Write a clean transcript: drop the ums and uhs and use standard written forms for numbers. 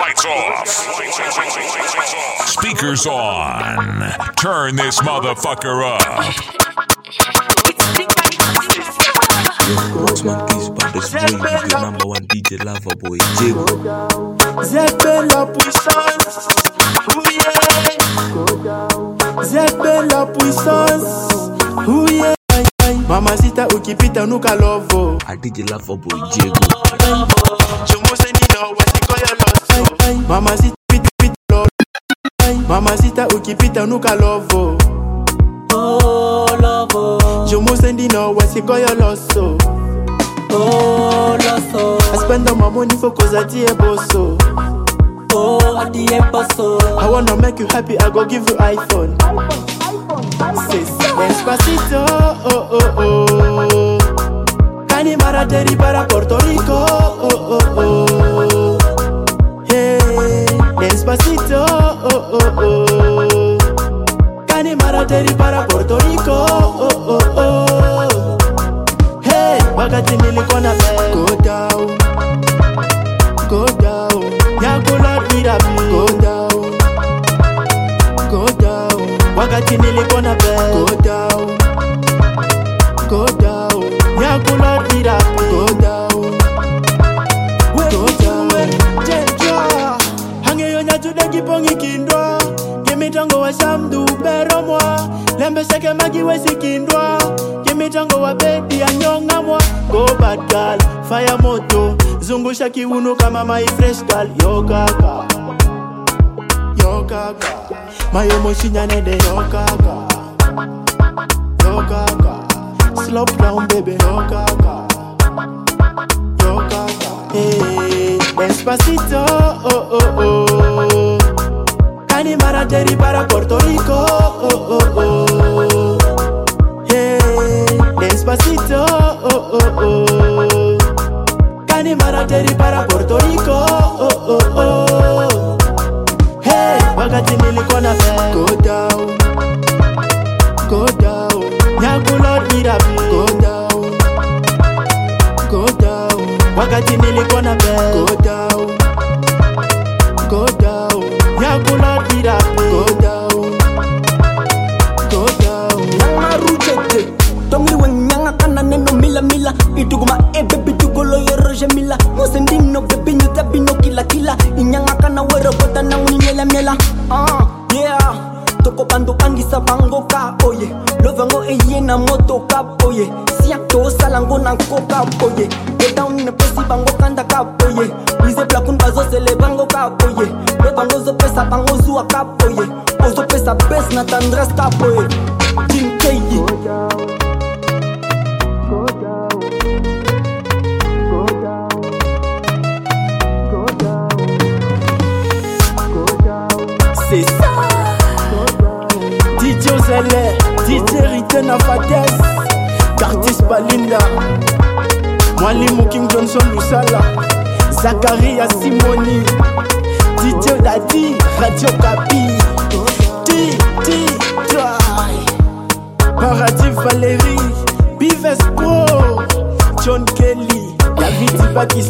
Lights off. Speakers on. Turn this motherfucker up. What's my piece about this dream? The number one DJ lover boy, Jago. Zeppe la puissance. Oh yeah. Zeppe la puissance. Oh yeah. Mamacita ukipita nuka lovo. I DJ lover boy, Jago. Mamacita ukipita nuka lovo. Oh, lovo. Jomo sendi no wasikoyo loso. Oh, loso. I spend all my money for cause I die bosso. Oh, I die bosso. I wanna make you happy, I go give you iPhone. Despacito, oh oh oh. Cani marateri para Puerto Rico, oh oh oh. Hey, despacito, oh oh oh. Cani marateri para Puerto Rico, oh oh oh. Hey, wakati nilikuwa na go down, go down. Nyakula irabi, go down, go down. Wakati nilikuwa na go down, go down. Nyakula irabi, go down, go down. Jenja, hangeyo nyajude kipongi kindwa. Kimitango wa samdu bero mwa. Lembe seke magi wesi kindwa. Kimitango wa baby anyonga mwa. Go bad girl, fire moto. Zungusha kiuno kama my fresh girl. Yo kaka, yo kaka. Mayo moshinya nende yo kaka, yo kaka. Slow down baby, yo kaka, yo kaka. Hey, despacito, oh oh oh. Cani marateri para Puerto Rico, oh oh oh. Hey, despacito, oh oh oh. Cani marateri para Puerto Rico, oh oh oh. Hey, wakati nilikuwa na go down, go down. Nyakula irabi, go down, go down. Wakati nilikuwa na go down, go down. Nyakula irabi, go down, go down. Nyanga rujete, tongi wenyanga kana neno mila mila. Ituguma baby tugolo yoroje mila. Mosendino baby nyuta bino kila kila. Inyanga kana wero kota na uninyela mela. Yeah. Toko bando angisa bango ka oye. Lovango eye na moto ka oye. Siakto salango na koka oye. Get down ne pesi bango kanda ka oye. Wize blakun bazo sele bango ka oye. Le bango zo pesa bango zuwa ka oye. Ozo pesa bes na tandras ka oye. Jim Keyi. Go down, go down, go down, go down. C'est ça. DJ Ozele, DJ Riten Afades, Curtis Balinda, Mwalimu King Johnson Lusala, Zakaria Simoni, DJ Daddy, Radio Kapi, Try, Paradis Valérie, Bives Pro, John Kelly, David Ibaki